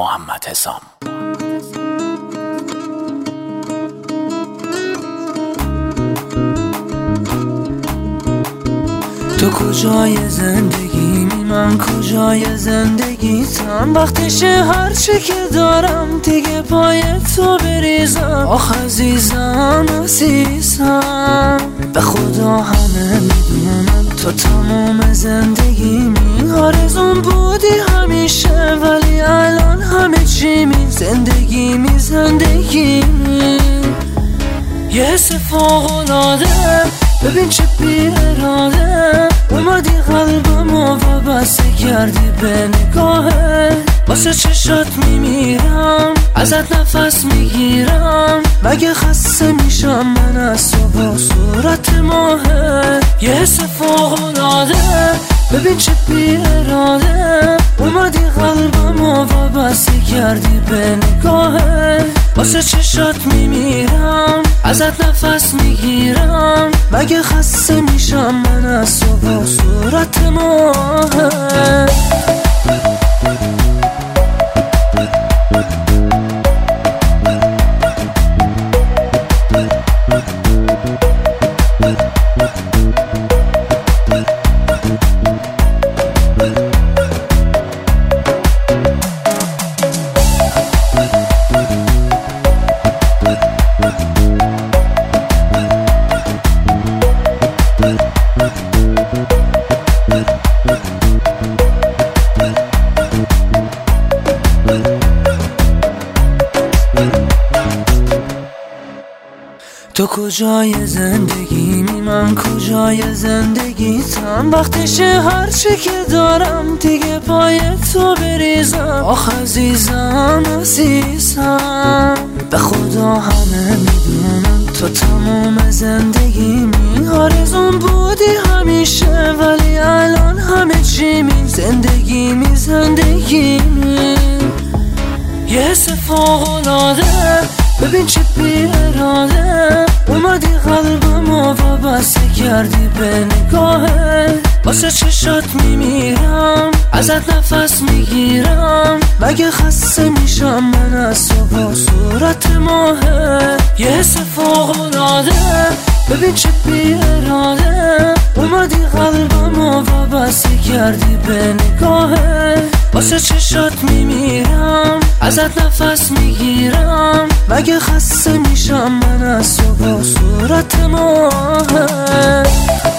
محمد حسام. تو کجای زندگیمی، من کجای زندگیتم. وقتشه هرچی که دارم دیگه پای تو بریزم. آخ عزیزم عزیزم، به خدا همه میدونم تو تمام زندگیمی. آرزون بودی همیشه ولی الان همه چیمی. زندگیمی زندگیمی یه حس فوق‌العاده، ببین چه بی اراده اومدی قلبمو و بسته کردی به نگاهه. واسه چشات میمیرم، ازت نفس میگیرم. مگه خسته میشم من از تو با صورت ماهه. یه حس فوق‌العاده، ببین چه بی اراده اومدی قلبمو و بسته کردی به نگاهه. واسه چشات میمیرم، ازت نفس میگیرم. مگه خسته میشم من از تو با صورت ماهه. تو کجای زندگیمی، من کجای زندگیتم. وقتشه هرچی که دارم دیگه پای تو بریزم. آخ عزیزم عزیزم، به خدا همه میدونم تو تمام زندگیمی. آرزون بودی همیشه ولی الان همه چیمی. زندگیمی زندگیمی یه حس فوق‌العاده، ببین چه بی اراده اومدی قلبمو و بسته کردی به نگاهه. واسه چشات میمیرم، ازت نفس میگیرم. مگه خسته میشم من از تو با صورت ماهه. یه حس فوق‌العاده، ببین چه بی اراده اومدی قلبمو و بسته کردی به نگاهه. واسه چشات میمیرم، ازت نفس میگیرم. مگه خسته میشم من از تو با صورت ماهه.